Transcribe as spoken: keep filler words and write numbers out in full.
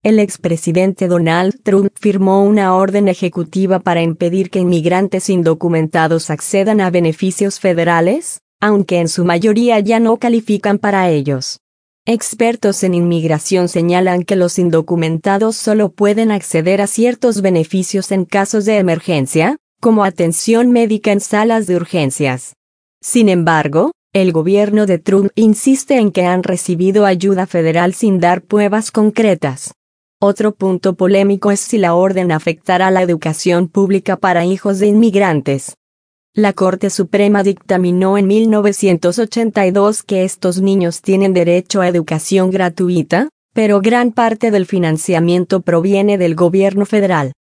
El expresidente Donald Trump firmó una orden ejecutiva para impedir que inmigrantes indocumentados accedan a beneficios federales, aunque en su mayoría ya no califican para ellos. Expertos en inmigración señalan que los indocumentados solo pueden acceder a ciertos beneficios en casos de emergencia, como atención médica en salas de urgencias. Sin embargo, el gobierno de Trump insiste en que han recibido ayuda federal sin dar pruebas concretas. Otro punto polémico es si la orden afectará la educación pública para hijos de inmigrantes. La Corte Suprema dictaminó en mil novecientos ochenta y dos que estos niños tienen derecho a educación gratuita, pero gran parte del financiamiento proviene del gobierno federal.